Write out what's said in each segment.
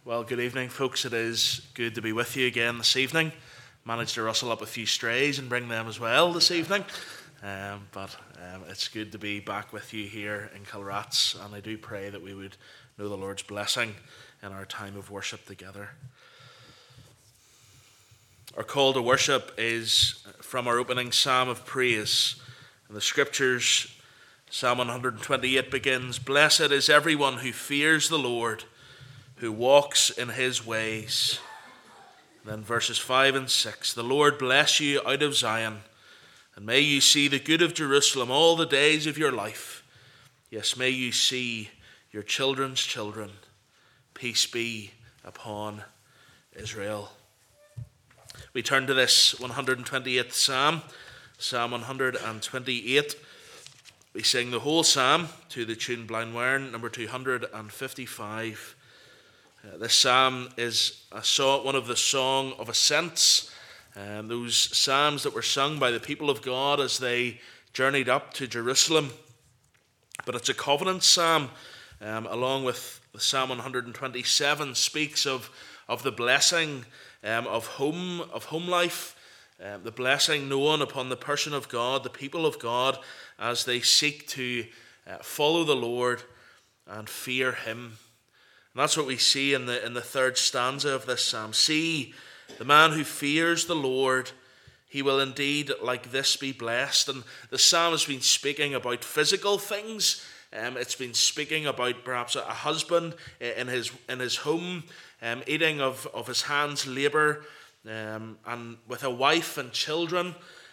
Well, good evening, folks. It is good to be with you again this evening. Managed to rustle up a few strays and bring them as well this evening. But it's good to be back with you here in Kilrats, and I do pray that we would know the Lord's blessing in our time of worship together. Our call to worship is from our opening psalm of praise. In the scriptures, Psalm 128 begins, "Blessed is everyone who fears the Lord, who walks in his ways." And then verses 5 and 6, "The Lord bless you out of Zion, and may you see the good of Jerusalem all the days of your life. Yes, may you see your children's children. Peace be upon Israel." We turn to this 128th Psalm, Psalm 128. We sing the whole psalm to the tune Blaenwarn, number 255. This psalm is one of the Song of Ascents, those psalms that were sung by the people of God as they journeyed up to Jerusalem. But it's a covenant psalm, along with the Psalm 127 speaks of the blessing of home life, the blessing known upon the person of God, the people of God, as they seek to follow the Lord and fear him. And that's what we see in the third stanza of this psalm. "See, the man who fears the Lord, he will indeed like this be blessed." And the psalm has been speaking about physical things. It's been speaking about perhaps a husband in his home, eating of his hand's labour, and with a wife and children.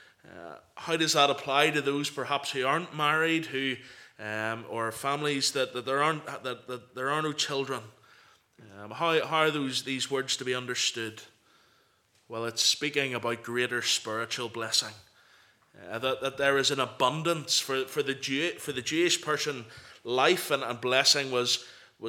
How does that apply to those perhaps who aren't married, or families that there are no children? How are these words to be understood? Well, it's speaking about greater spiritual blessing. That there is an abundance for the Jewish person. Life and blessing was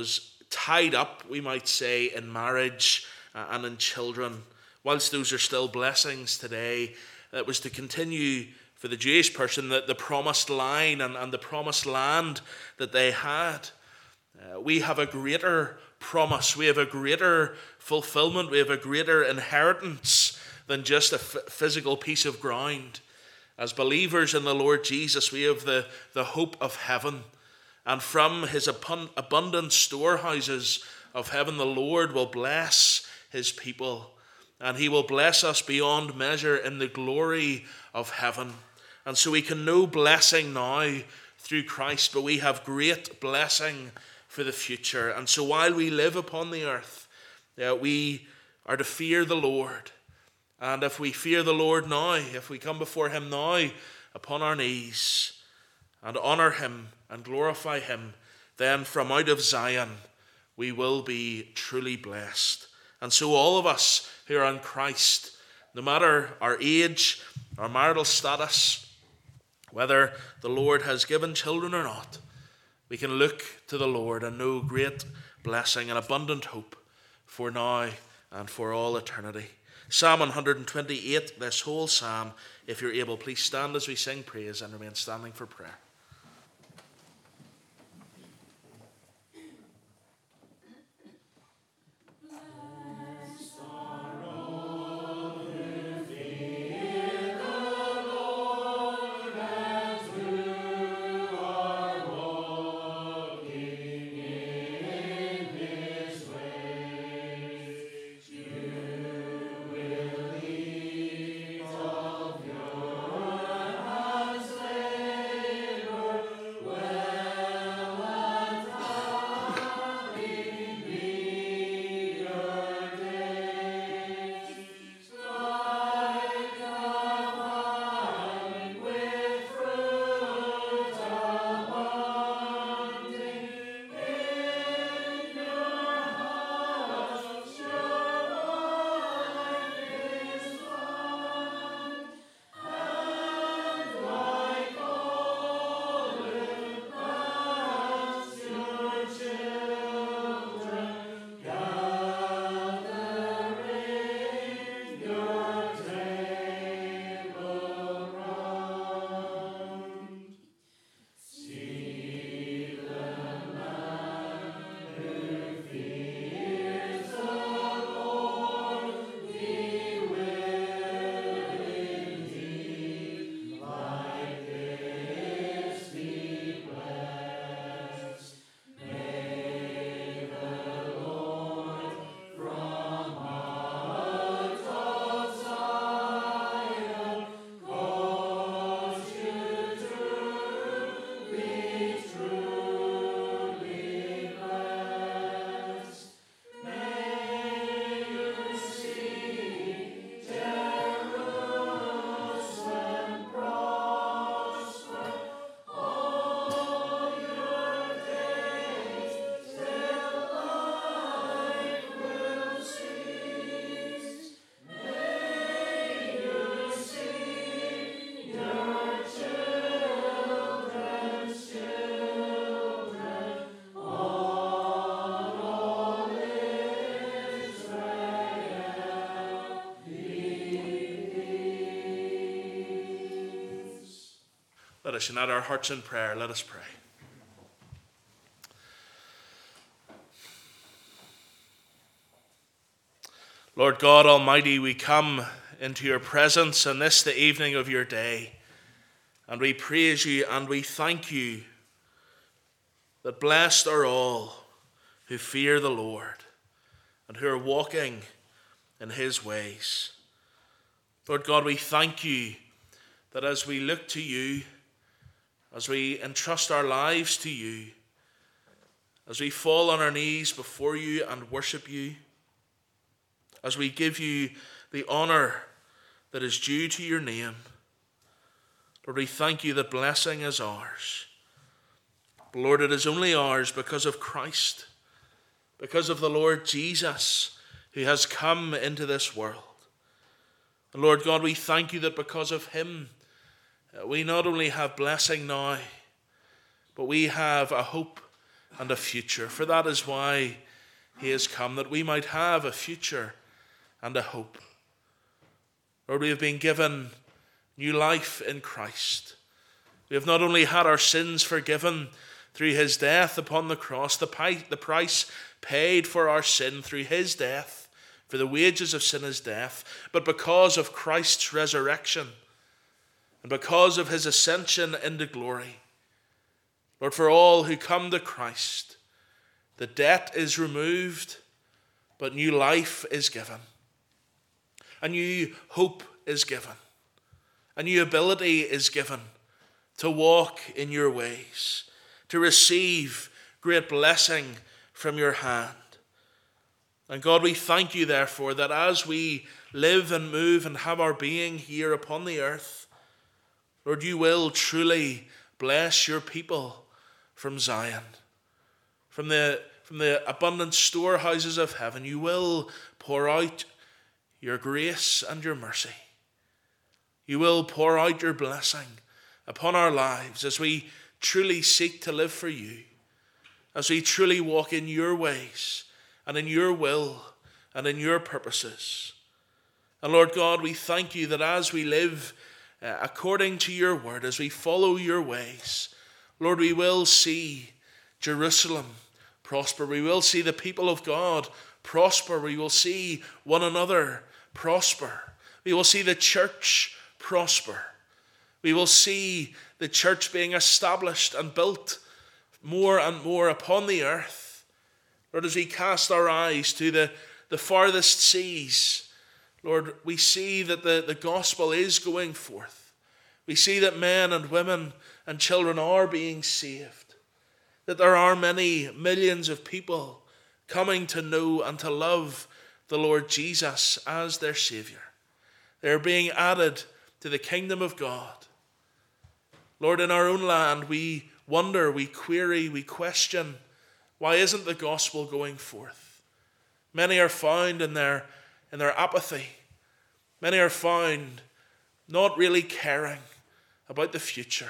tied up, we might say, in marriage and in children. Whilst those are still blessings today, it was to continue for the Jewish person the promised line and the promised land that they had. We have a greater promise, we have a greater fulfillment, we have a greater inheritance than just a physical piece of ground. As believers in the Lord Jesus, we have the hope of heaven. And from his abundant storehouses of heaven, the Lord will bless his people. And he will bless us beyond measure in the glory of heaven. And so we can know blessing now through Christ, but we have great blessing for the future. And so while we live upon the earth, we are to fear the Lord. And if we fear the Lord now, if we come before him now upon our knees and honour him and glorify him, then from out of Zion we will be truly blessed. And so all of us who are in Christ, no matter our age, our marital status, whether the Lord has given children or not, we can look to the Lord and know great blessing and abundant hope for now and for all eternity. Psalm 128, this whole psalm, if you're able, please stand as we sing praise and remain standing for prayer. Let us unite our hearts in prayer. Let us pray. Lord God Almighty, we come into your presence on this, the evening of your day, and we praise you and we thank you that blessed are all who fear the Lord and who are walking in his ways. Lord God, we thank you that as we look to you, as we entrust our lives to you, as we fall on our knees before you and worship you, as we give you the honor that is due to your name, Lord, we thank you that blessing is ours. But Lord, it is only ours because of Christ, because of the Lord Jesus who has come into this world. And Lord God, we thank you that because of him, we not only have blessing now, but we have a hope and a future. For that is why he has come, that we might have a future and a hope. Lord, we have been given new life in Christ. We have not only had our sins forgiven through his death upon the cross, the price paid for our sin through his death, for the wages of sin is death, but because of Christ's resurrection and because of his ascension into glory, Lord, for all who come to Christ, the debt is removed, but new life is given. A new hope is given. A new ability is given to walk in your ways, to receive great blessing from your hand. And God, we thank you therefore that as we live and move and have our being here upon the earth, Lord, you will truly bless your people from Zion, from the abundant storehouses of heaven. You will pour out your grace and your mercy. You will pour out your blessing upon our lives as we truly seek to live for you, as we truly walk in your ways and in your will and in your purposes. And Lord God, we thank you that as we live according to your word, as we follow your ways, Lord, we will see Jerusalem prosper. We will see the people of God prosper. We will see one another prosper. We will see the church prosper. We will see the church being established and built more and more upon the earth. Lord, as we cast our eyes to the farthest seas, Lord, we see that the gospel is going forth. We see that men and women and children are being saved, that there are many millions of people coming to know and to love the Lord Jesus as their Savior. They're being added to the kingdom of God. Lord, in our own land, we wonder, we query, we question, why isn't the gospel going forth? Many are found in their apathy. Many are found not really caring about the future.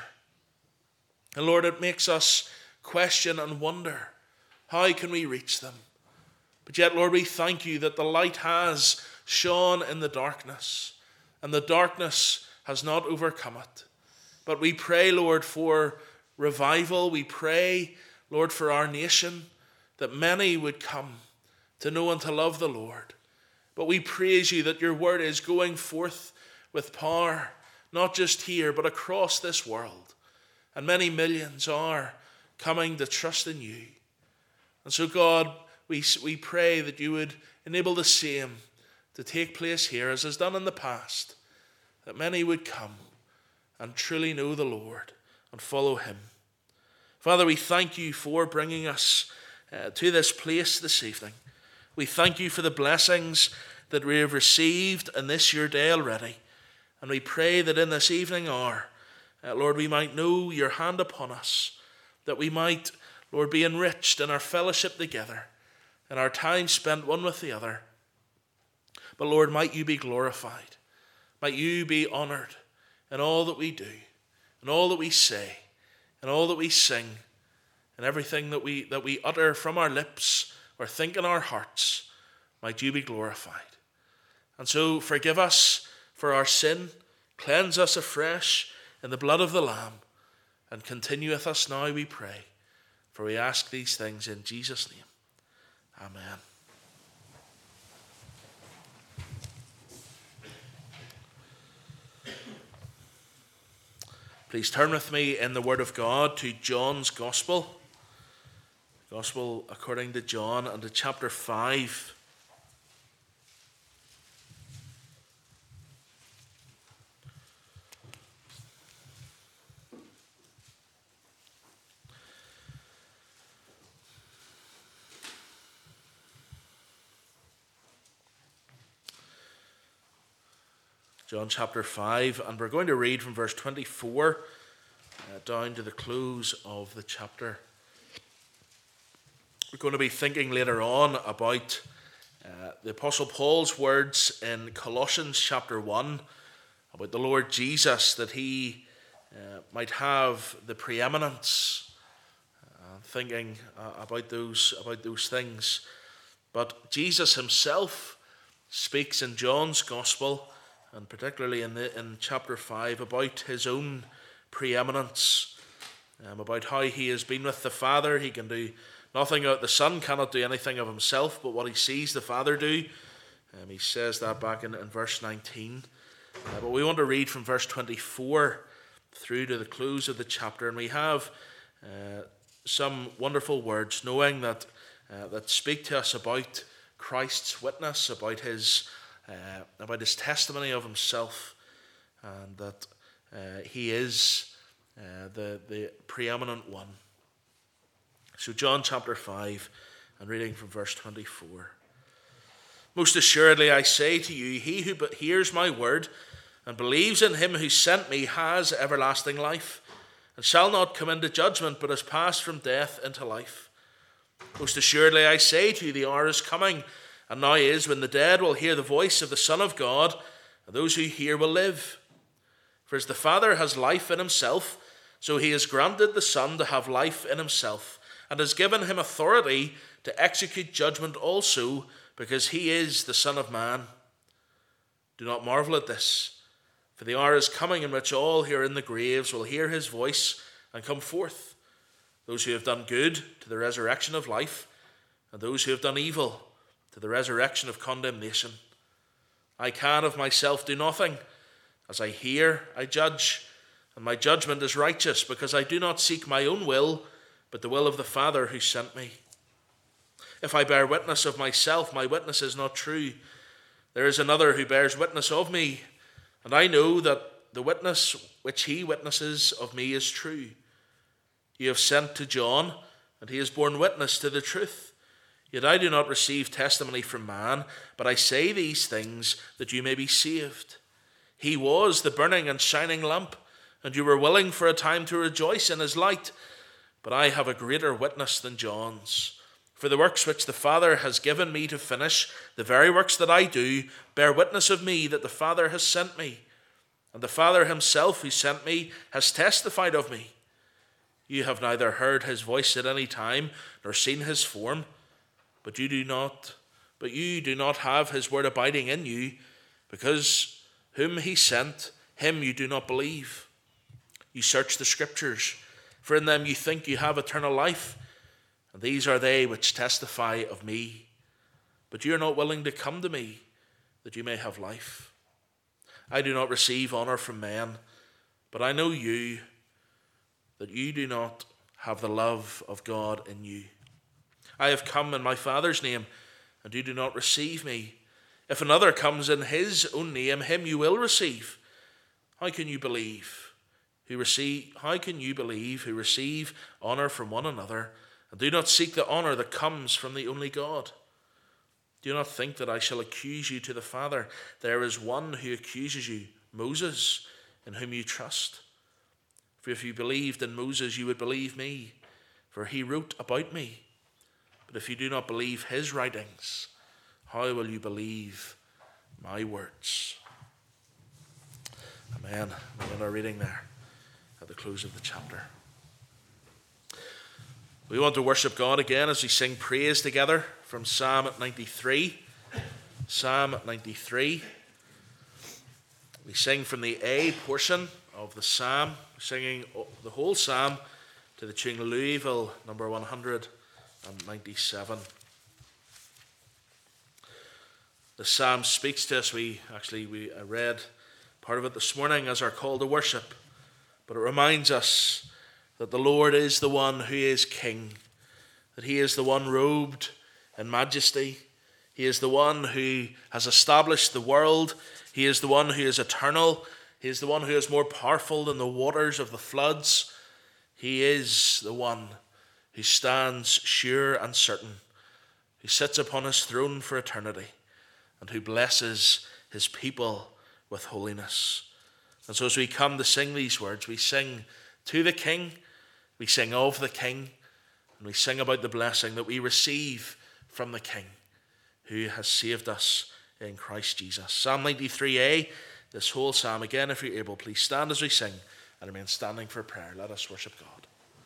And Lord, it makes us question and wonder, how can we reach them? But yet, Lord, we thank you that the light has shone in the darkness, and the darkness has not overcome it. But we pray, Lord, for revival. We pray, Lord, for our nation, that many would come to know and to love the Lord. But we praise you that your word is going forth with power, not just here, but across this world. And many millions are coming to trust in you. And so, God, we pray that you would enable the same to take place here as has done in the past, that many would come and truly know the Lord and follow him. Father, we thank you for bringing us to this place this evening. We thank you for the blessings that we have received in this your day already. And we pray that in this evening hour, Lord, we might know your hand upon us, that we might, Lord, be enriched in our fellowship together, and our time spent one with the other. But Lord, might you be glorified. Might you be honored in all that we do, in all that we say, in all that we sing, and everything that we utter from our lips or think in our hearts. Might you be glorified. And so forgive us for our sin, cleanse us afresh in the blood of the Lamb, and continue with us now, we pray. For we ask these things in Jesus' name. Amen. Please turn with me in the Word of God to John's Gospel. Gospel according to John, and to chapter 5. John chapter 5, and we're going to read from verse 24 down to the close of the chapter. We're going to be thinking later on about the Apostle Paul's words in Colossians chapter 1 about the Lord Jesus, that he might have the preeminence, thinking about those things. But Jesus himself speaks in John's Gospel, and particularly in chapter 5, about his own preeminence, about how he has been with the Father. He can do nothing. The Son cannot do anything of himself, but what he sees the Father do. He says that back in verse 19. But we want to read from verse 24 through to the close of the chapter, and we have some wonderful words, knowing that speak to us about Christ's witness, about his testimony of himself, and that he is the preeminent one. So John chapter 5, and reading from verse 24. Most assuredly I say to you, he who but hears my word and believes in him who sent me has everlasting life, and shall not come into judgment, but has passed from death into life. Most assuredly I say to you, the hour is coming, and now is, when the dead will hear the voice of the Son of God, and those who hear will live. For as the Father has life in himself, so he has granted the Son to have life in himself, and has given him authority to execute judgment also, because he is the Son of Man. Do not marvel at this, for the hour is coming in which all who are in the graves will hear his voice and come forth, those who have done good to the resurrection of life, and those who have done evil to the resurrection of condemnation. I can of myself do nothing. As I hear, I judge, and my judgment is righteous, because I do not seek my own will, but the will of the Father who sent me. If I bear witness of myself, my witness is not true. There is another who bears witness of me, and I know that the witness which he witnesses of me is true. You have sent to John, and he has borne witness to the truth. Yet I do not receive testimony from man, but I say these things that you may be saved. He was the burning and shining lamp, and you were willing for a time to rejoice in his light. But I have a greater witness than John's. For the works which the Father has given me to finish, the very works that I do, bear witness of me that the Father has sent me. And the Father himself who sent me has testified of me. You have neither heard his voice at any time, nor seen his form. But you do not have his word abiding in you, because whom he sent, him you do not believe. You search the Scriptures, for in them you think you have eternal life, and these are they which testify of me. But you are not willing to come to me, that you may have life. I do not receive honor from men, but I know you, that you do not have the love of God in you. I have come in my Father's name, and you do not receive me. If another comes in his own name, him you will receive. How can you believe who receive honor from one another, and do not seek the honor that comes from the only God? Do not think that I shall accuse you to the Father. There is one who accuses you, Moses, in whom you trust. For if you believed in Moses, you would believe me, for he wrote about me. But if you do not believe his writings, how will you believe my words? Amen. We end our reading there at the close of the chapter. We want to worship God again as we sing praise together from Psalm 93. Psalm 93. We sing from the A portion of the psalm, singing the whole psalm to the tune Louisville, number 197. The psalm speaks to us. We read part of it this morning as our call to worship, but it reminds us that the Lord is the one who is King, that he is the one robed in majesty. He is the one who has established the world. He is the one who is eternal. He is the one who is more powerful than the waters of the floods. He is the one who stands sure and certain, who sits upon his throne for eternity, and who blesses his people with holiness. And so as we come to sing these words, we sing to the King, we sing of the King, and we sing about the blessing that we receive from the King who has saved us in Christ Jesus. Psalm 93a, this whole psalm. Again, if you're able, please stand as we sing and remain standing for prayer. Let us worship God.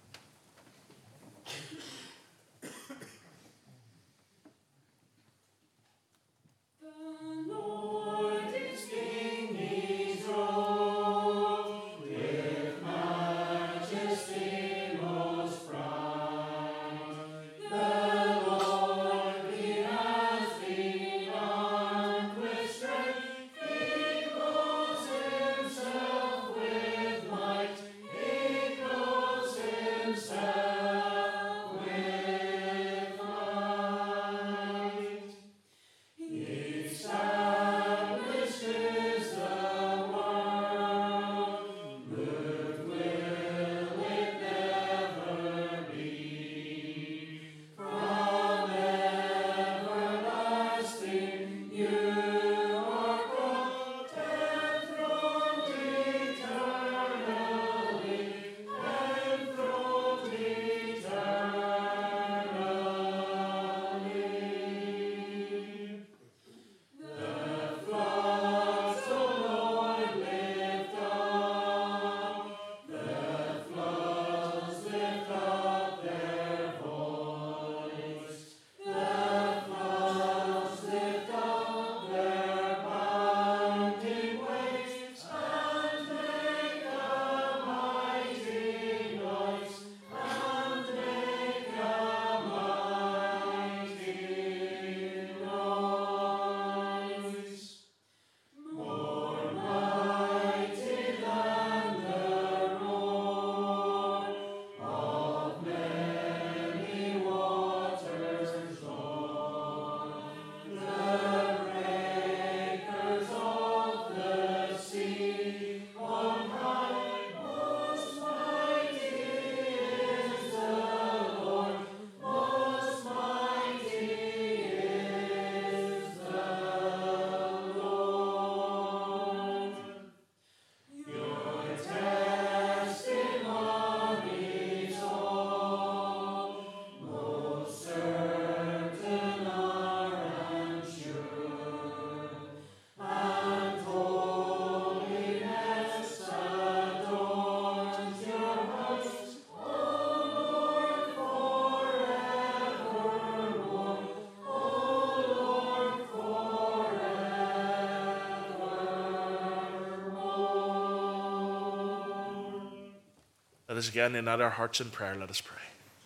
Let us again unite our hearts in prayer. Let us pray.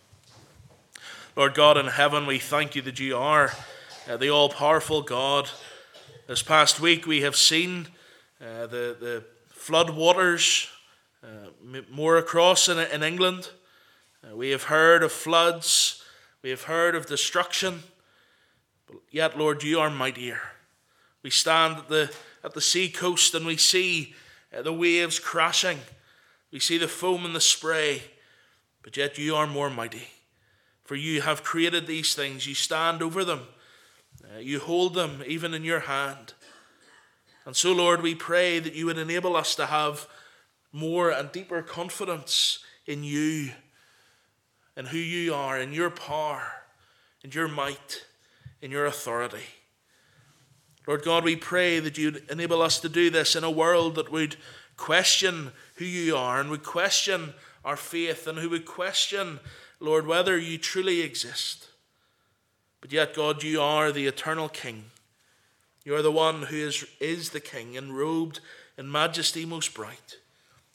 Lord God in heaven, we thank you that you are the all-powerful God. This past week we have seen the flood waters more across in England. We have heard of floods. We have heard of destruction. But yet, Lord, you are mightier. We stand at the sea coast and we see the waves crashing. We see the foam and the spray, but yet you are more mighty. For you have created these things. You stand over them. You hold them even in your hand. And so, Lord, we pray that you would enable us to have more and deeper confidence in you, in who you are, in your power, in your might, in your authority. Lord God, we pray that you'd enable us to do this in a world that would question who you are and would question our faith and who would question, Lord, whether you truly exist. But yet, God, you are the eternal King. You are the one who is the King, enrobed in majesty most bright.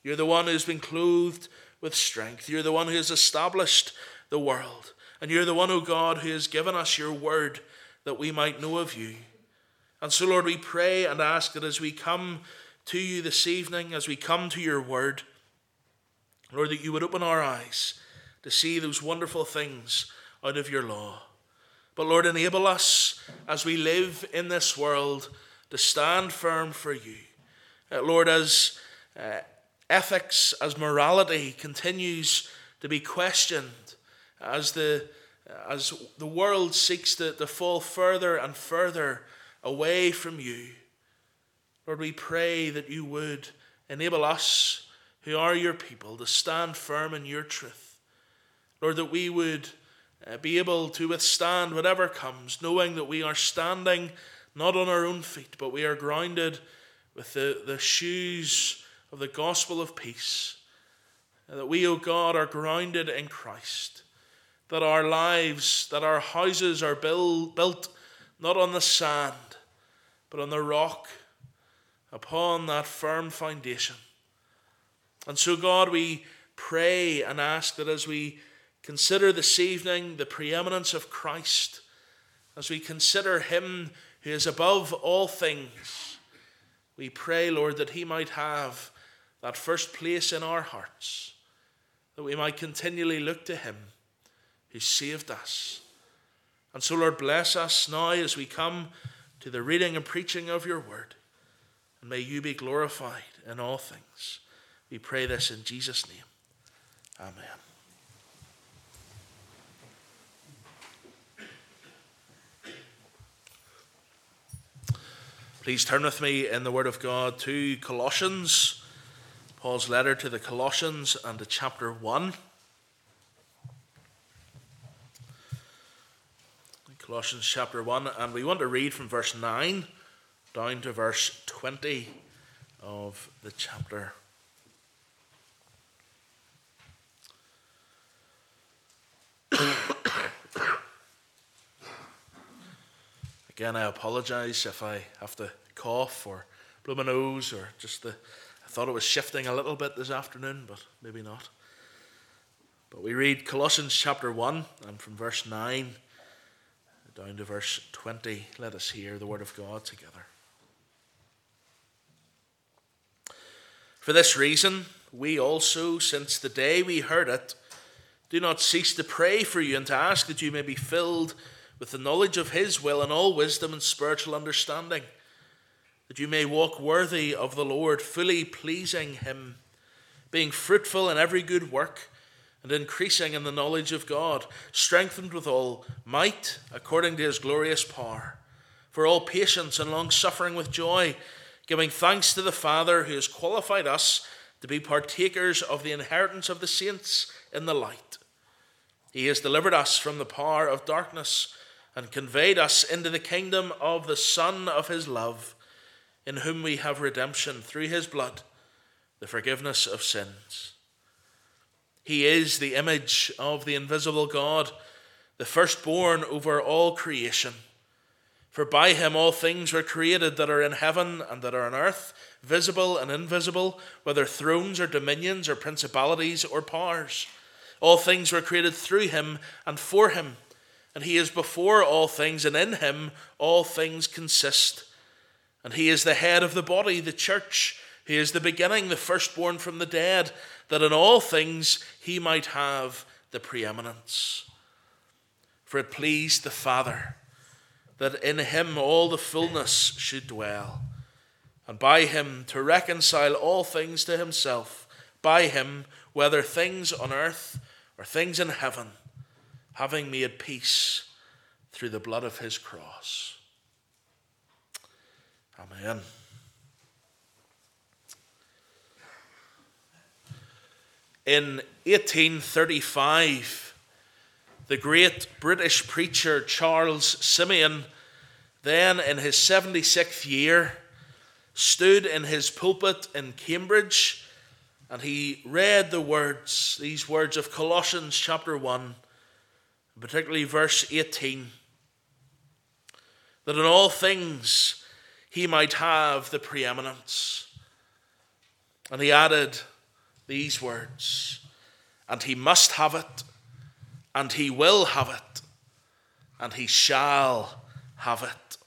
You're the one who's been clothed with strength. You're the one who has established the world. And you're the one, O God, who has given us your word that we might know of you. And so, Lord, we pray and ask that as we come to you this evening, as we come to your word, Lord, that you would open our eyes to see those wonderful things out of your law. But Lord, enable us as we live in this world to stand firm for you. Lord, as ethics, as morality continues to be questioned, as the world seeks to fall further and further away from you, Lord, we pray that you would enable us, who are your people, to stand firm in your truth. Lord, that we would be able to withstand whatever comes, knowing that we are standing not on our own feet, but we are grounded with the shoes of the gospel of peace. That we, O God, are grounded in Christ. That our lives, that our houses are built not on the sand, but on the rock, upon that firm foundation. And so, God, we pray and ask that as we consider this evening the preeminence of Christ, as we consider him who is above all things, we pray, Lord, that he might have that first place in our hearts, that we might continually look to him who saved us. And so, Lord, bless us now as we come to the reading and preaching of your word, and may you be glorified in all things. We pray this in Jesus' name. Amen. Please turn with me in the Word of God to Colossians, Paul's letter to the Colossians, and to chapter 1. Colossians chapter 1, and we want to read from verse 9 down to verse 20 of the chapter. Again, I apologize if I have to cough or blow my nose, or I thought it was shifting a little bit this afternoon, but maybe not. But we read Colossians chapter 1, and from verse 9 down to verse 20, let us hear the word of God together. For this reason, we also, since the day we heard it, do not cease to pray for you and to ask that you may be filled with the knowledge of his will and all wisdom and spiritual understanding, that you may walk worthy of the Lord, fully pleasing him, being fruitful in every good work, and increasing in the knowledge of God, strengthened with all might according to his glorious power, for all patience and long-suffering with joy, giving thanks to the Father who has qualified us to be partakers of the inheritance of the saints in the light. He has delivered us from the power of darkness and conveyed us into the kingdom of the Son of his love, in whom we have redemption through his blood, the forgiveness of sins. He is the image of the invisible God, the firstborn over all creation. For by him all things were created that are in heaven and that are on earth, visible and invisible, whether thrones or dominions or principalities or powers. All things were created through him and for him. And he is before all things, and in him all things consist. And he is the head of the body, the church. He is the beginning, the firstborn from the dead, that in all things he might have the preeminence. For it pleased the Father that in him all the fullness should dwell, and by him to reconcile all things to himself, by him, whether things on earth or things in heaven, having made peace through the blood of his cross. Amen. In 1835, the great British preacher Charles Simeon, then in his 76th year, stood in his pulpit in Cambridge, and he read these words of Colossians chapter 1, particularly verse 18, that in all things he might have the preeminence. And he added, these words, and he must have it, and he will have it, and he shall have it.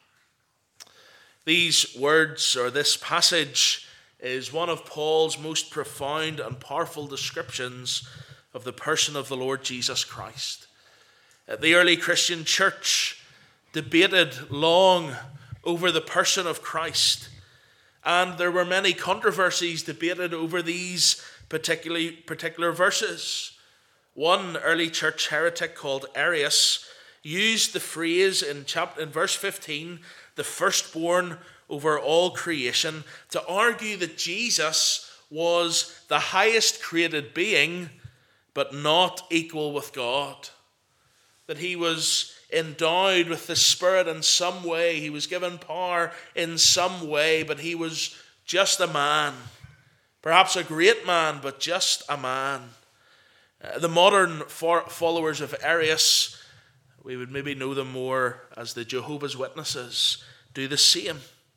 These words, or this passage, is one of Paul's most profound and powerful descriptions of the person of the Lord Jesus Christ. The early Christian church debated long over the person of Christ, and there were many controversies debated over these particular verses. One early church heretic called Arius used the phrase in verse 15, the firstborn over all creation, to argue that Jesus was the highest created being, but not equal with God. That he was endowed with the Spirit in some way, he was given power in some way, but he was just a man. Perhaps a great man, but just a man. The modern followers of Arius, we would maybe know them more as the Jehovah's Witnesses, do the same.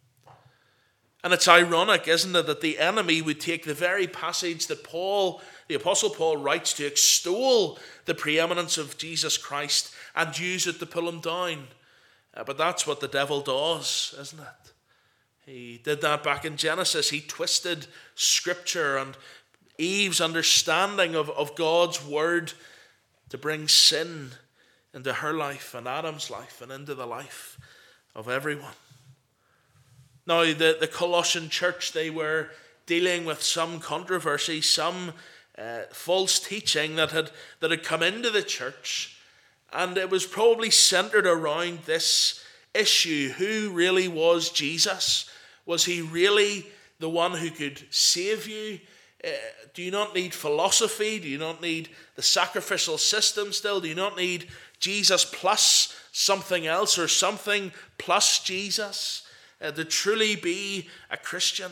And it's ironic, isn't it, that the enemy would take the very passage that the Apostle Paul writes to extol the preeminence of Jesus Christ and use it to pull him down. But that's what the devil does, isn't it? He did that back in Genesis. He twisted Scripture and Eve's understanding of God's word to bring sin into her life and Adam's life and into the life of everyone. Now, the Colossian church, they were dealing with some controversy, some false teaching that had come into the church, and it was probably centered around this issue. Who really was Jesus? Was he really the one who could save you? Do you not need philosophy? Do you not need the sacrificial system still? Do you not need Jesus plus something else, or something plus Jesus to truly be a Christian?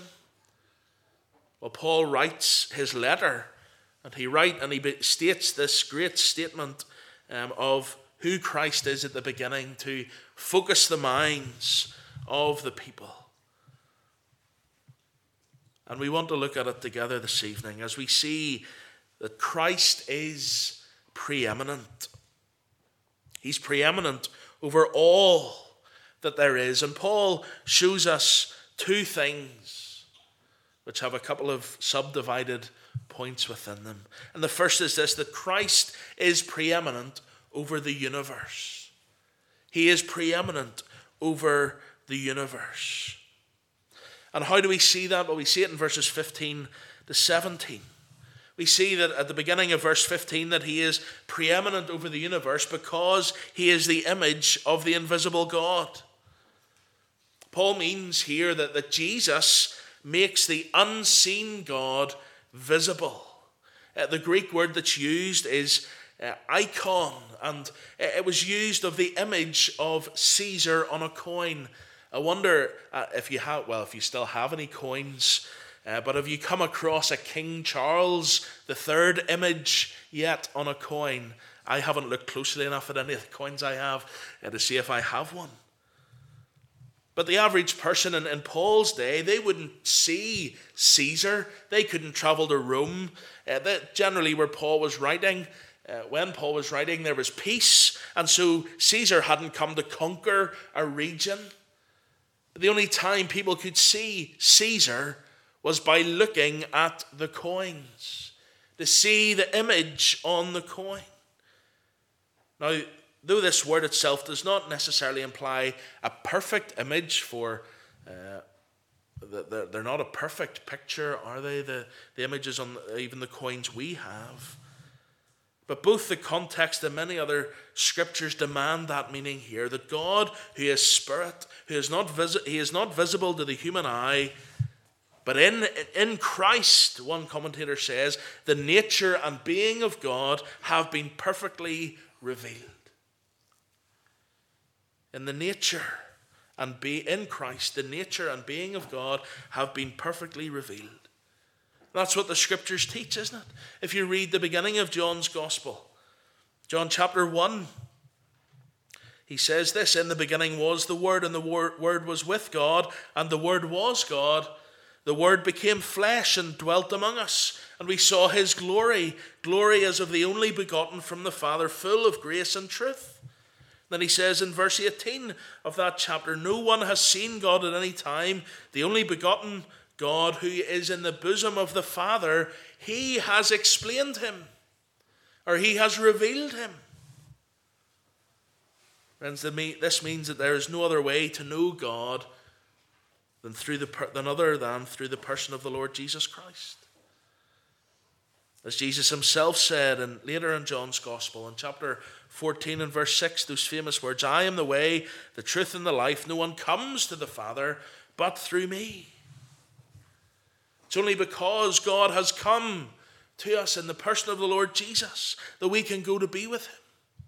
Well, Paul writes his letter, and he states this great statement of who Christ is at the beginning to focus the minds of the people. And we want to look at it together this evening as we see that Christ is preeminent. He's preeminent over all that there is. And Paul shows us two things which have a couple of subdivided points within them. And the first is this, that Christ is preeminent over the universe. He is preeminent over the universe. And how do we see that? Well, we see it in verses 15 to 17. We see that at the beginning of verse 15 that he is preeminent over the universe because he is the image of the invisible God. Paul means here that Jesus makes the unseen God visible. The Greek word that's used is icon, and it was used of the image of Caesar on a coin. I wonder if you still have any coins, but have you come across a King Charles III image yet on a coin? I haven't looked closely enough at any of the coins I have to see if I have one. But the average person in Paul's day, they wouldn't see Caesar. They couldn't travel to Rome. Generally where Paul was writing, when Paul was writing, there was peace, and so Caesar hadn't come to conquer a region. The only time people could see Caesar was by looking at the coins, to see the image on the coin. Now, though this word itself does not necessarily imply a perfect image, for they're not a perfect picture, are they? The images on even the coins we have. But both the context and many other scriptures demand that meaning here, that God, who is spirit, he is not visible to the human eye, but in Christ, one commentator says, the nature and being of God have been perfectly revealed. In Christ, the nature and being of God have been perfectly revealed. That's what the scriptures teach, isn't it? If you read the beginning of John's Gospel, John chapter 1, he says this, in the beginning was the Word, and the Word was with God, and the Word was God. The Word became flesh and dwelt among us, and we saw his glory, glory as of the only begotten from the Father, full of grace and truth. Then he says in verse 18 of that chapter, no one has seen God at any time. The only begotten God who is in the bosom of the Father, he has explained him, or he has revealed him. Friends, this means that there is no other way to know God than through the person of the Lord Jesus Christ. As Jesus himself said, and later in John's Gospel, in chapter 14 and verse 6, those famous words, I am the way, the truth, and the life. No one comes to the Father but through me. It's only because God has come to us in the person of the Lord Jesus that we can go to be with him.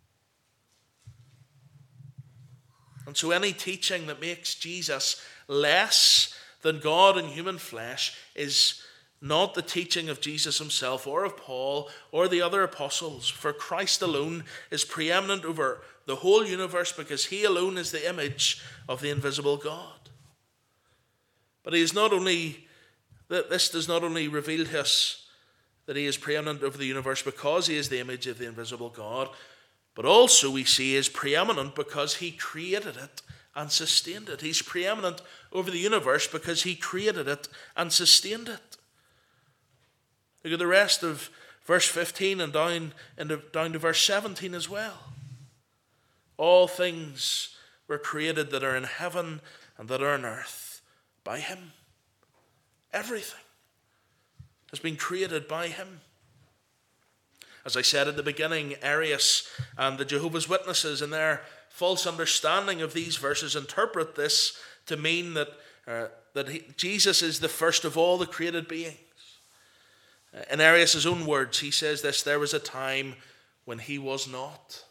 And so any teaching that makes Jesus less than God in human flesh is not the teaching of Jesus himself or of Paul or the other apostles. For Christ alone is preeminent over the whole universe because he alone is the image of the invisible God. But this does not only reveal to us that he is preeminent over the universe because he is the image of the invisible God, but also we see he is preeminent because he created it and sustained it. He's preeminent over the universe because he created it and sustained it. Look at the rest of verse 15 and down to verse 17 as well. All things were created that are in heaven and that are on earth by him. Everything has been created by him. As I said at the beginning, Arius and the Jehovah's Witnesses in their false understanding of these verses interpret this to mean that Jesus is the first of all the created beings. In Arius' own words, he says this, there was a time when he was not.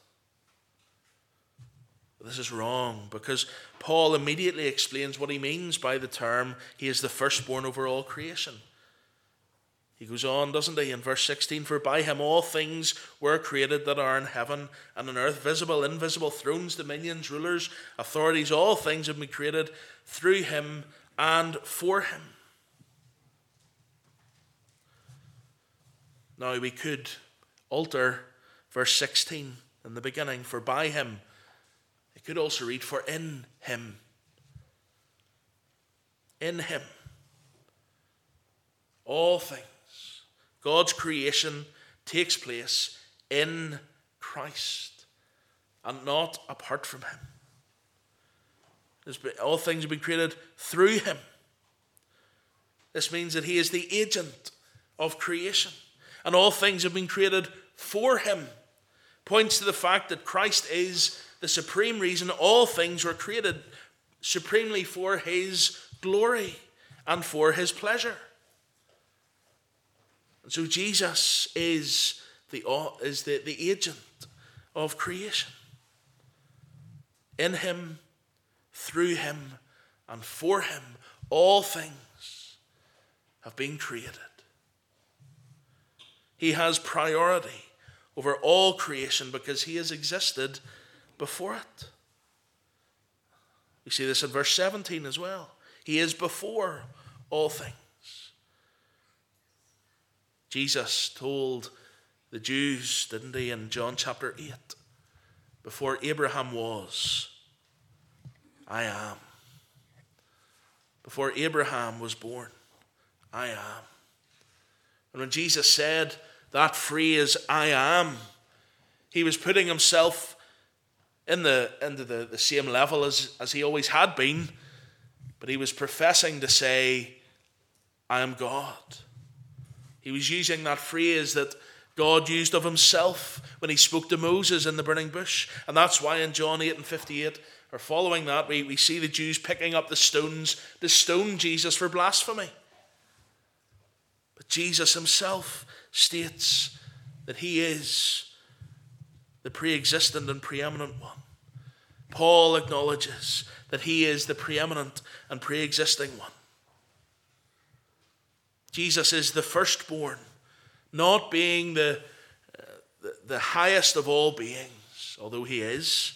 This is wrong because Paul immediately explains what he means by the term, he is the firstborn over all creation. He goes on, doesn't he, in verse 16, for by him all things were created that are in heaven and on earth, visible, invisible, thrones, dominions, rulers, authorities, all things have been created through him and for him. Now we could alter verse 16 in the beginning, for by him. It could also read, for in him. In him. All things. God's creation takes place in Christ and not apart from him. All things have been created through him. This means that he is the agent of creation. And all things have been created for him. Points to the fact that Christ is the supreme reason all things were created, supremely for his glory and for his pleasure. And so Jesus is the agent of creation. In him, through him, and for him, all things have been created. He has priority over all creation because he has existed before it. We see this in verse 17 as well. He is before all things. Jesus told the Jews, didn't he, in John chapter 8, before Abraham was, I am. Before Abraham was born, I am. And when Jesus said that phrase, I am, he was putting himself into the same level as he always had been, but he was professing to say, I am God. He was using that phrase that God used of himself when he spoke to Moses in the burning bush. And that's why in John 8 and 58, or following that, we see the Jews picking up the stones to stone Jesus for blasphemy. But Jesus himself states that he is the pre-existent and preeminent one. Paul acknowledges that he is the preeminent and pre-existing one. Jesus is the firstborn, not being the highest of all beings, although he is,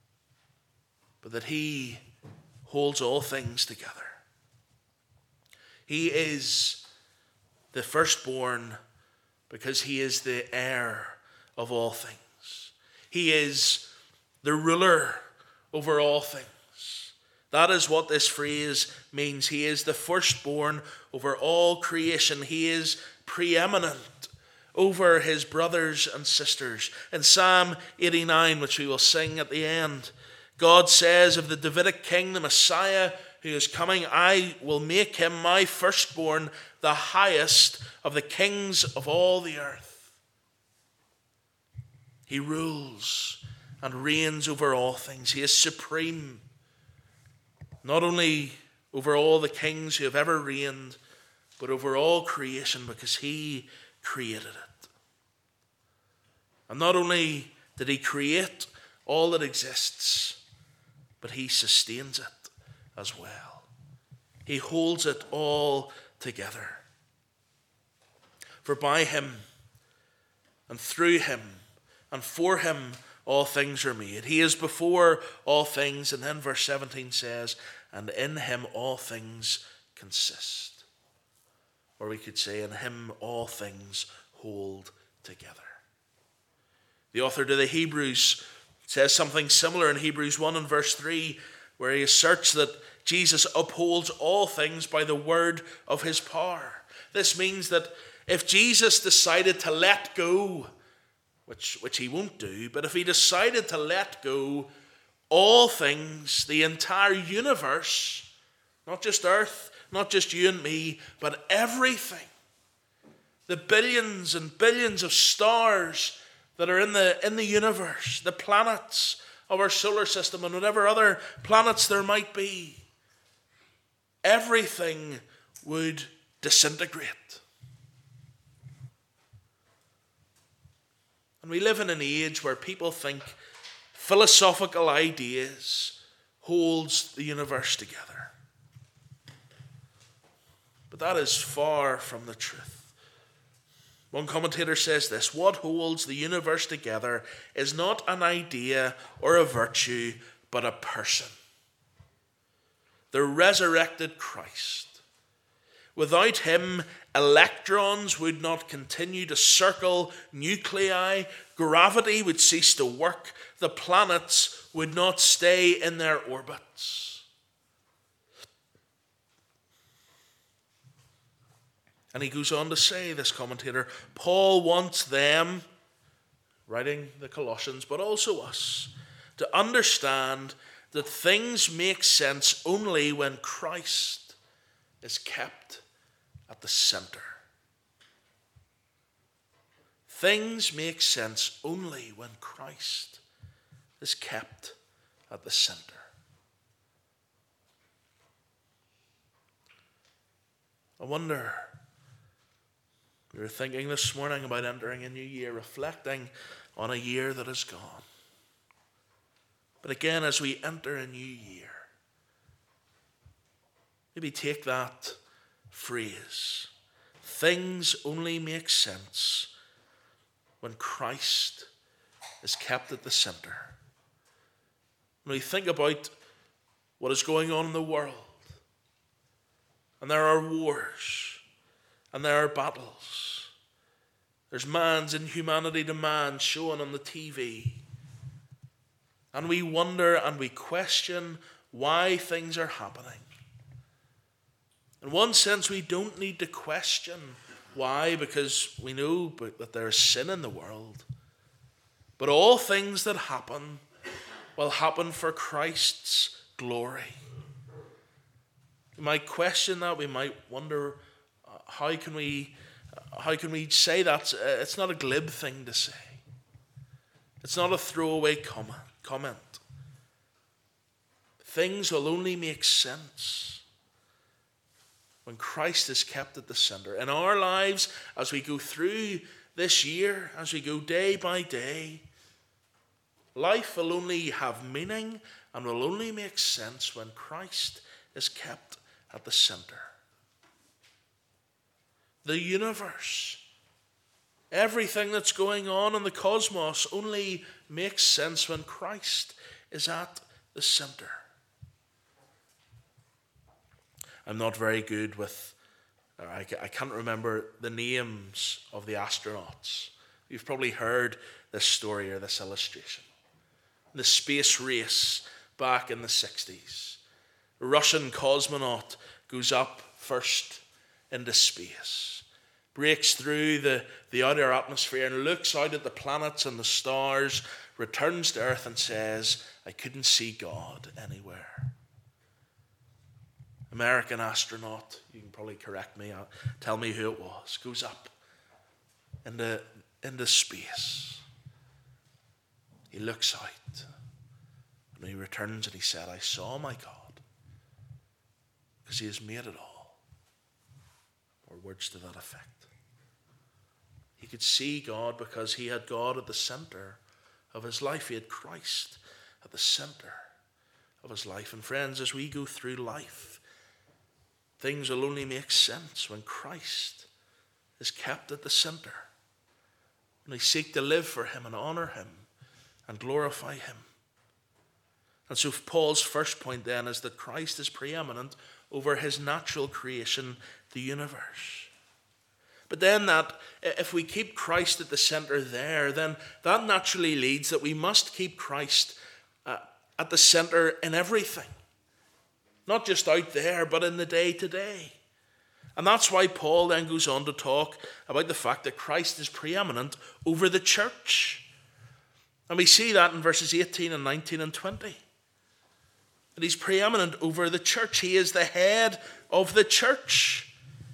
but that he holds all things together. He is the firstborn because he is the heir of all things. He is the ruler over all things. That is what this phrase means. He is the firstborn over all creation. He is preeminent over his brothers and sisters. In Psalm 89, which we will sing at the end, God says of the Davidic king, the Messiah who is coming, I will make him my firstborn, the highest of the kings of all the earth. He rules and reigns over all things. He is supreme, not only over all the kings who have ever reigned, but over all creation, because he created it. And not only did he create all that exists, but he sustains it as well. He holds it all together. For by him and through him and for him all things are made. He is before all things. And then verse 17 says, and in him all things consist. Or we could say, in him all things hold together. The author to the Hebrews says something similar in Hebrews 1 and verse 3, where he asserts that Jesus upholds all things by the word of his power. This means that if Jesus decided to let go, which he won't do, but if he decided to let go, all things, the entire universe, not just earth, not just you and me, but everything, the billions and billions of stars that are in the universe, the planets of our solar system and whatever other planets there might be, everything would disintegrate. And we live in an age where people think philosophical ideas holds the universe together. But that is far from the truth. One commentator says this: what holds the universe together is not an idea or a virtue, but a person. The resurrected Christ. Without him, electrons would not continue to circle nuclei, gravity would cease to work, the planets would not stay in their orbits. And he goes on to say, this commentator, Paul wants them, writing the Colossians, but also us, to understand that things make sense only when Christ is kept at the center. Things make sense only when Christ is kept at the center. I wonder, we were thinking this morning about entering a new year, reflecting on a year that is gone. But again, as we enter a new year, maybe take that phrase, things only make sense when Christ is kept at the center. When we think about what is going on in the world, and there are wars, and there are battles, there's man's inhumanity to man shown on the TV, and we wonder and we question why things are happening. In one sense, we don't need to question why, because we know that there is sin in the world. But all things that happen will happen for Christ's glory. We might question that. We might wonder, how can we say that? It's not a glib thing to say. It's not a throwaway comment. Things will only make sense when Christ is kept at the center. In our lives, as we go through this year, as we go day by day, life will only have meaning and will only make sense when Christ is kept at the center. The universe, everything that's going on in the cosmos only makes sense when Christ is at the center. I'm not very good with I can't remember the names of the astronauts. You've probably heard this story or this illustration. The space race back in the 60s. A Russian cosmonaut goes up first into space, breaks through the outer atmosphere and looks out at the planets and the stars, returns to Earth and says, "I couldn't see God anywhere." American astronaut, you can probably correct me, tell me who it was, goes up into space. He looks out and he returns and he said, "I saw my God because he has made it all." Or words to that effect. He could see God because he had God at the center of his life. He had Christ at the center of his life. And friends, as we go through life, things will only make sense when Christ is kept at the center. When we seek to live for him and honor him and glorify him. And so Paul's first point then is that Christ is preeminent over his natural creation, the universe. But then that if we keep Christ at the center there, then that naturally leads that we must keep Christ at the center in everything. Not just out there, but in the day-to-day. And that's why Paul then goes on to talk about the fact that Christ is preeminent over the church. And we see that in verses 18 and 19 and 20. That he's preeminent over the church. He is the head of the church.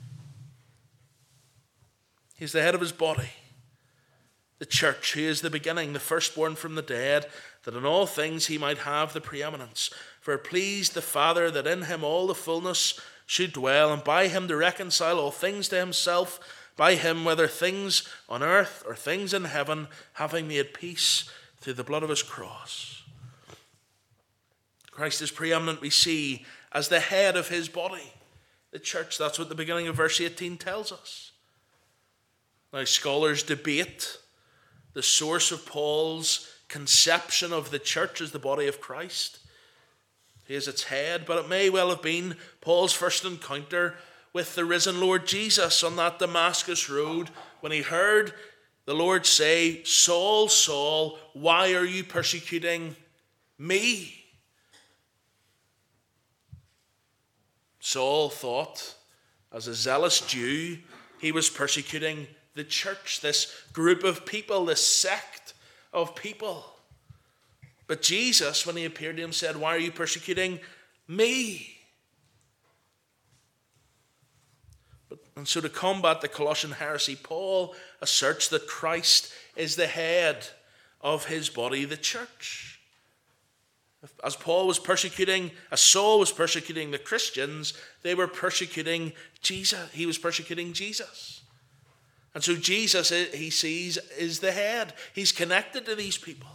He's the head of his body. The church, he is the beginning, the firstborn from the dead, that in all things he might have the preeminence. For it pleased the Father that in him all the fullness should dwell, and by him to reconcile all things to himself, by him whether things on earth or things in heaven, having made peace through the blood of his cross. Christ is preeminent, we see, as the head of his body, the church. That's what the beginning of verse 18 tells us. Now, scholars debate the source of Paul's conception of the church as the body of Christ. He is its head, but it may well have been Paul's first encounter with the risen Lord Jesus on that Damascus road when he heard the Lord say, "Saul, Saul, why are you persecuting me?" Saul thought, as a zealous Jew, he was persecuting the church, this group of people, this sect of people. But Jesus, when he appeared to him, said, "Why are you persecuting me?" And so to combat the Colossian heresy, Paul asserts that Christ is the head of his body, the church. As Saul was persecuting the Christians, they were persecuting Jesus. He was persecuting Jesus. And so Jesus, he sees, is the head. He's connected to these people.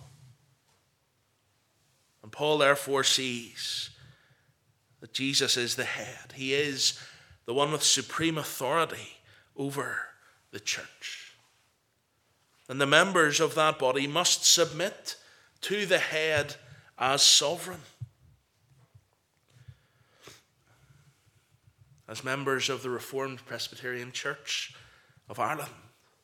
And Paul therefore sees that Jesus is the head. He is the one with supreme authority over the church. And the members of that body must submit to the head as sovereign. As members of the Reformed Presbyterian Church of Ireland,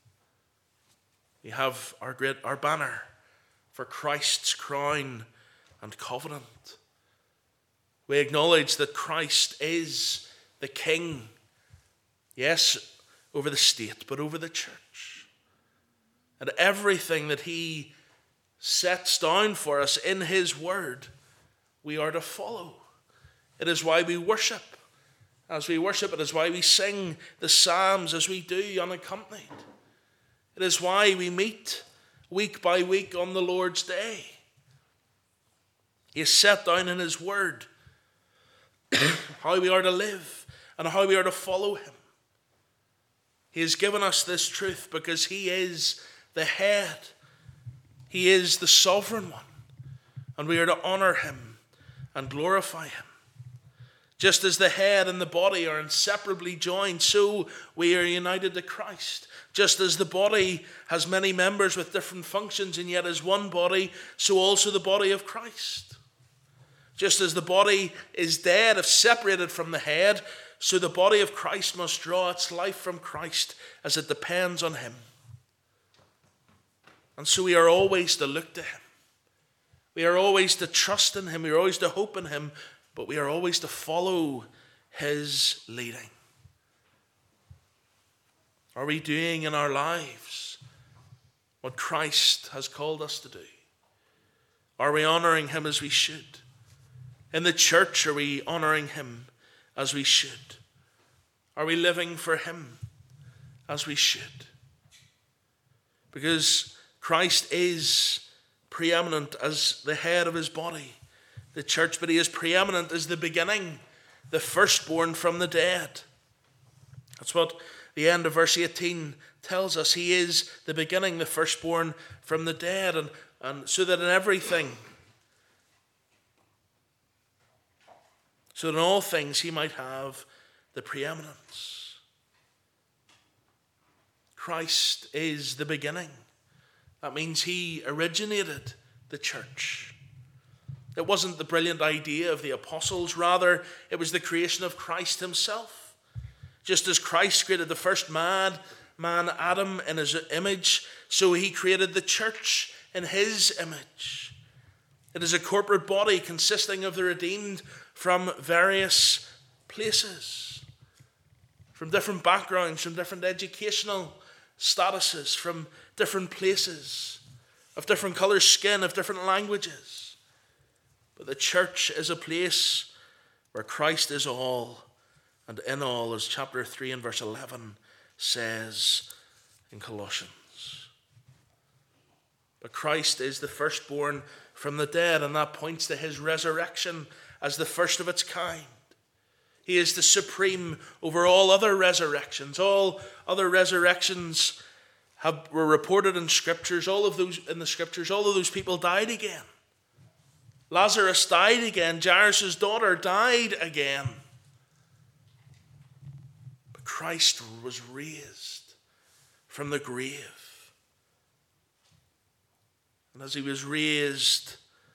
we have our banner for Christ's crown and covenant. We acknowledge that Christ is the King, yes, over the state, but over the church. And everything that he sets down for us in his word, we are to follow. It is why we worship. As we worship, it is why we sing the psalms as we do unaccompanied. It is why we meet week by week on the Lord's day. He has set down in his word how we are to live and how we are to follow him. He has given us this truth because he is the head. He is the sovereign one. And we are to honor him and glorify him. Just as the head and the body are inseparably joined, so we are united to Christ. Just as the body has many members with different functions and yet is one body, so also the body of Christ. Just as the body is dead if separated from the head, so the body of Christ must draw its life from Christ as it depends on him. And so we are always to look to him. We are always to trust in him. We are always to hope in him. But we are always to follow his leading. Are we doing in our lives what Christ has called us to do? Are we honoring him as we should? In the church, are we honoring him as we should? Are we living for him as we should? Because Christ is preeminent as the head of his body, the church, but he is preeminent as the beginning, the firstborn from the dead. That's what the end of verse 18 tells us. He is the beginning, the firstborn from the dead, and so that in everything, so that in all things he might have the preeminence. Christ is the beginning. That means he originated the church. It wasn't the brilliant idea of the apostles. Rather, it was the creation of Christ himself. Just as Christ created the first man Adam in his image, so he created the church in his image. It is a corporate body consisting of the redeemed from various places, from different backgrounds, from different educational statuses, from different places, of different colour skin, of different languages. But the church is a place where Christ is all and in all, as chapter 3 and verse 11 says in Colossians. But Christ is the firstborn from the dead, and that points to his resurrection as the first of its kind. He is the supreme over all other resurrections. All other resurrections were reported in scriptures. All of those people died again. Lazarus died again. Jairus' daughter died again. But Christ was raised from the grave. And as he was raised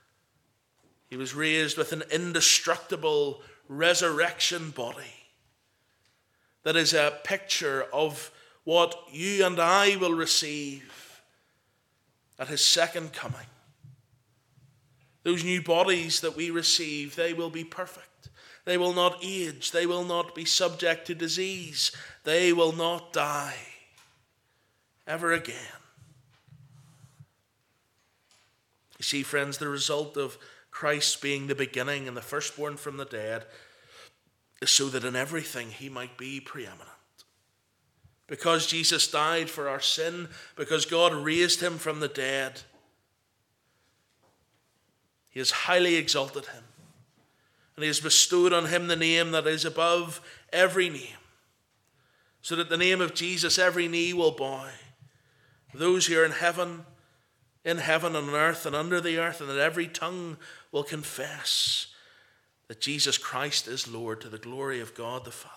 with an indestructible resurrection body that is a picture of what you and I will receive at his second coming. Those new bodies that we receive, they will be perfect. They will not age. They will not be subject to disease. They will not die ever again. You see, friends, the result of Christ being the beginning and the firstborn from the dead is so that in everything he might be preeminent. Because Jesus died for our sin, because God raised him from the dead, he has highly exalted him, and he has bestowed on him the name that is above every name, so that the name of Jesus every knee will bow, those who are in heaven and on earth and under the earth, and that every tongue will confess that Jesus Christ is Lord, to the glory of God the Father.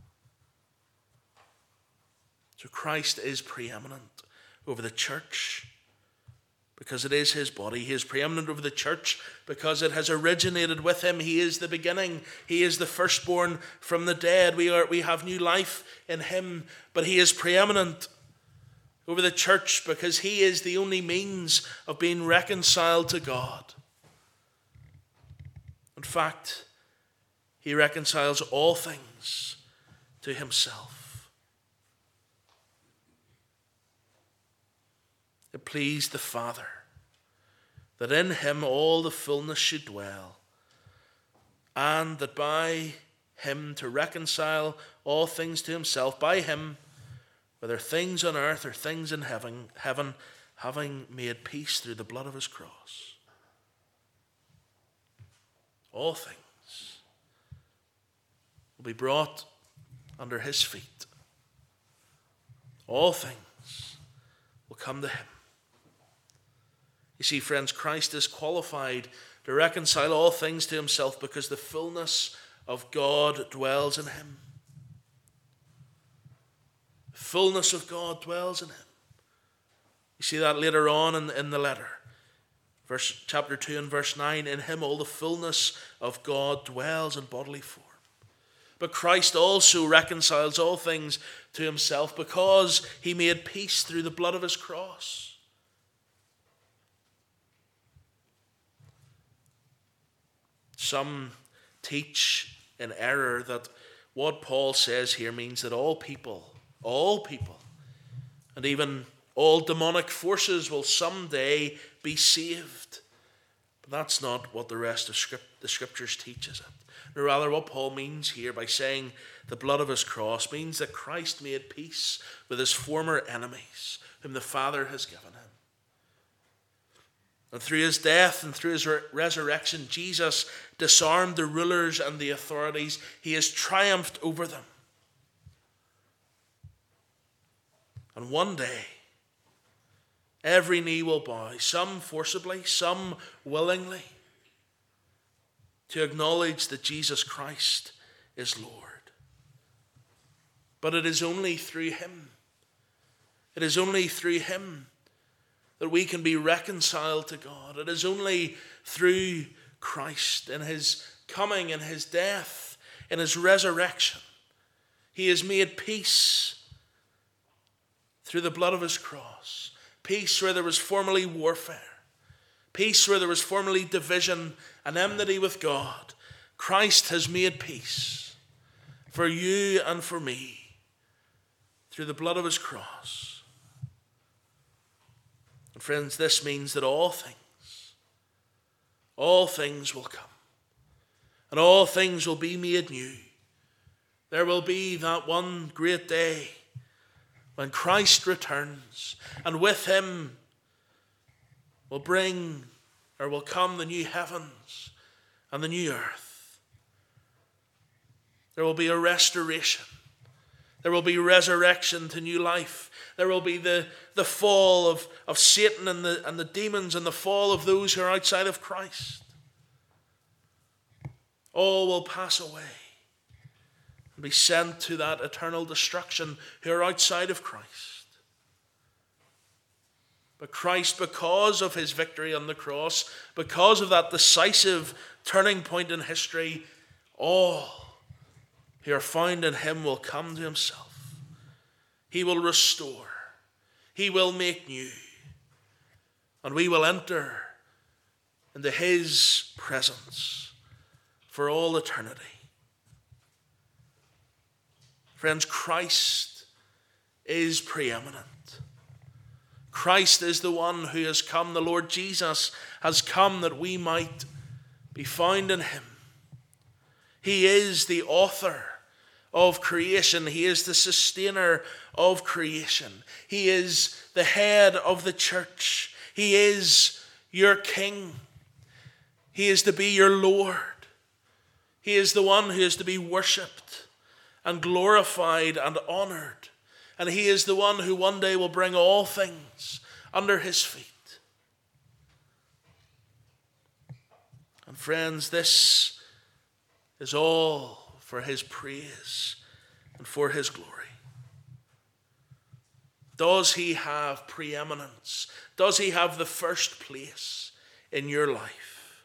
So Christ is preeminent over the church because it is his body. He is preeminent over the church because it has originated with him. He is the beginning. He is the firstborn from the dead. We have new life in him, but he is preeminent over the church because he is the only means of being reconciled to God. In fact, he reconciles all things to himself. It pleased the Father that in him all the fullness should dwell, and that by him to reconcile all things to himself, by him, whether things on earth or things in heaven, having made peace through the blood of his cross. All things will be brought under his feet. All things will come to him. You see, friends, Christ is qualified to reconcile all things to himself because the fullness of God dwells in him. The fullness of God dwells in him. You see that later on in the letter. Chapter 2 and verse 9, in him all the fullness of God dwells in bodily form. But Christ also reconciles all things to himself because he made peace through the blood of his cross. Some teach in error that what Paul says here means that all people, and even all demonic forces will someday be saved. But that's not what the rest of the scriptures teaches it. No, rather what Paul means here by saying the blood of his cross means that Christ made peace with his former enemies, whom the Father has given him. And through his death and through his resurrection, Jesus disarmed the rulers and the authorities. He has triumphed over them. And one day, every knee will bow, some forcibly, some willingly, to acknowledge that Jesus Christ is Lord. But it is only through him. It is only through him that we can be reconciled to God. It is only through Christ, in his coming, in his death, in his resurrection. He has made peace through the blood of his cross. Peace where there was formerly warfare. Peace where there was formerly division and enmity with God. Christ has made peace for you and for me through the blood of his cross. And friends, this means that all things will come. And all things will be made new. There will be that one great day when Christ returns, and with him will come the new heavens and the new earth. There will be a restoration. There will be resurrection to new life. There will be the fall of Satan and the demons, and the fall of those who are outside of Christ. All will pass away and be sent to that eternal destruction who are outside of Christ. But Christ, because of his victory on the cross, because of that decisive turning point in history, all who are found in him will come to himself. He will restore. He will make new. And we will enter into his presence for all eternity. Friends, Christ is preeminent. Christ is the one who has come. The Lord Jesus has come that we might be found in him. He is the author of creation. He is the sustainer of creation. He is the head of the church. He is your king. He is to be your Lord. He is the one who is to be worshipped and glorified and honored. And he is the one who one day will bring all things under his feet. And friends, this is all for his praise and for his glory. Does he have preeminence? Does he have the first place in your life?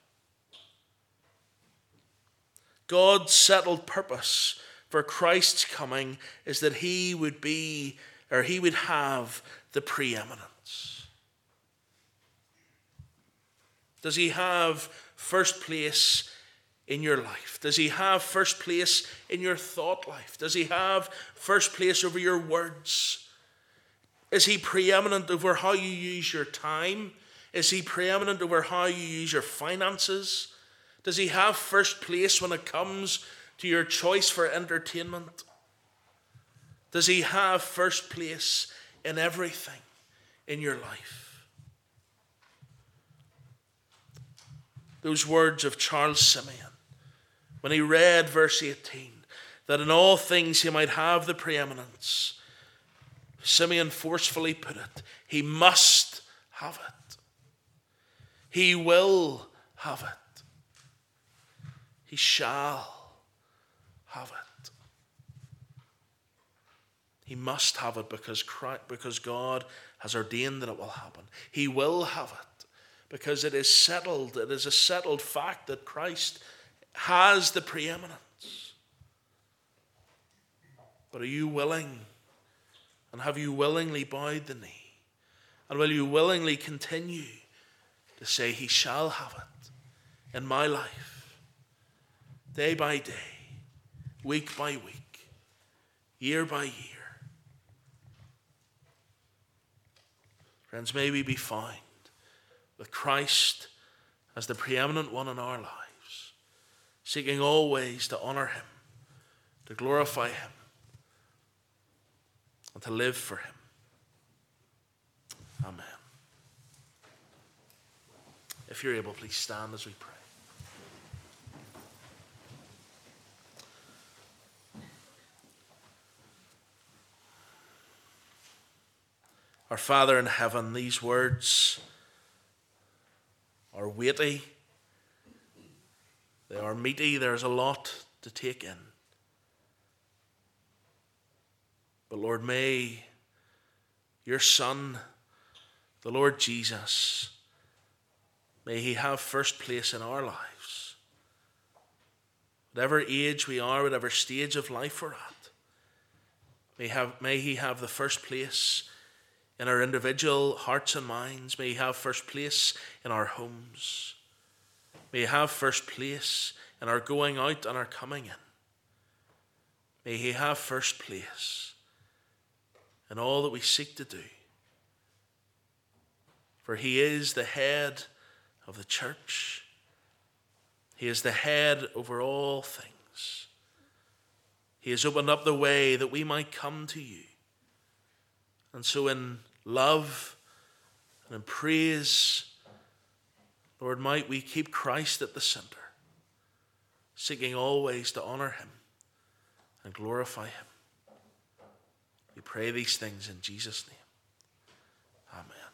God's settled purpose for Christ's coming is that he would have the preeminence. Does he have first place in your life? Does he have first place in your thought life? Does he have first place over your words? Is he preeminent over how you use your time? Is he preeminent over how you use your finances? Does he have first place when it comes to your choice for entertainment? Does he have first place in everything in your life? Those words of Charles Simeon, when he read verse 18, that in all things he might have the preeminence, Simeon forcefully put it, he must have it. He will have it. He shall have it. He must have it because God has ordained that it will happen. He will have it because it is settled. It is a settled fact that Christ has the preeminence. But are you willing, and have you willingly bowed the knee? And will you willingly continue to say, he shall have it in my life, day by day, week by week, year by year? Friends, may we be found with Christ as the preeminent one in our lives, seeking always to honor him, to glorify him, and to live for him. Amen. If you're able, please stand as we pray. Our Father in heaven, these words are weighty. They are meaty. There's a lot to take in. But Lord, may your Son, the Lord Jesus, may he have first place in our lives. Whatever age we are, whatever stage of life we're at, may he have the first place in our individual hearts and minds. May he have first place in our homes. May he have first place in our going out and our coming in. May he have first place in all that we seek to do. For he is the head of the church. He is the head over all things. He has opened up the way that we might come to you. And so in love and in praise, Lord, might we keep Christ at the center, seeking always to honor him and glorify him. We pray these things in Jesus' name. Amen.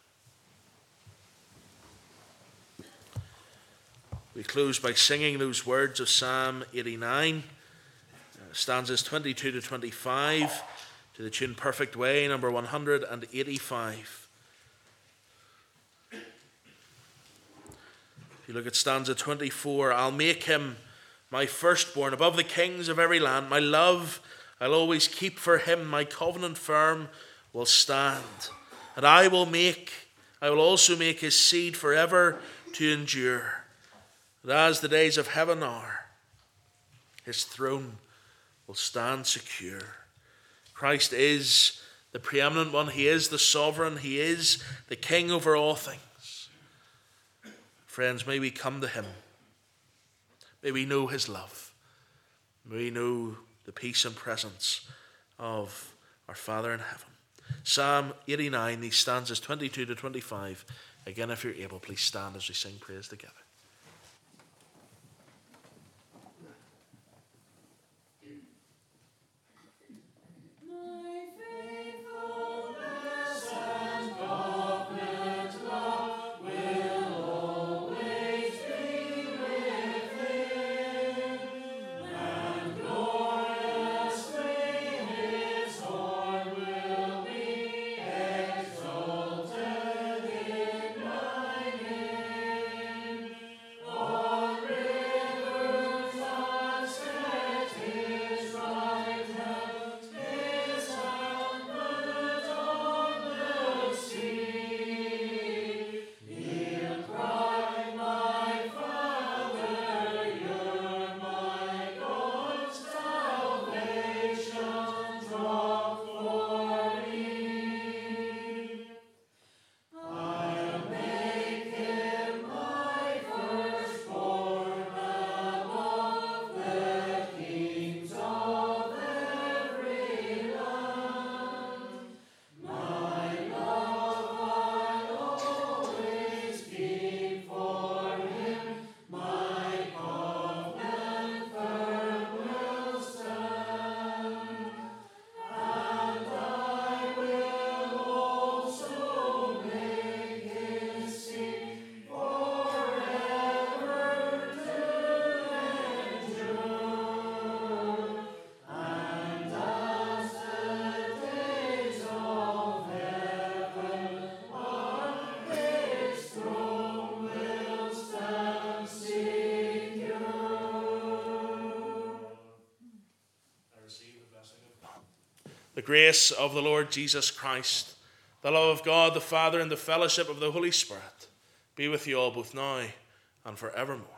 We close by singing those words of Psalm 89, stanzas 22 to 25, to the tune Perfect Way, number 185. If you look at stanza 24, I'll make him my firstborn above the kings of every land. My love I'll always keep for him. My covenant firm will stand. And I will also make his seed forever to endure. And as the days of heaven are, his throne will stand secure. Christ is the preeminent one. He is the sovereign. He is the king over all things. Friends, may we come to him. May we know his love. May we know the peace and presence of our Father in heaven. Psalm 89, these stanzas 22 to 25. Again, if you're able, please stand as we sing praise together. The grace of the Lord Jesus Christ, the love of God the Father, and the fellowship of the Holy Spirit be with you all both now and forevermore.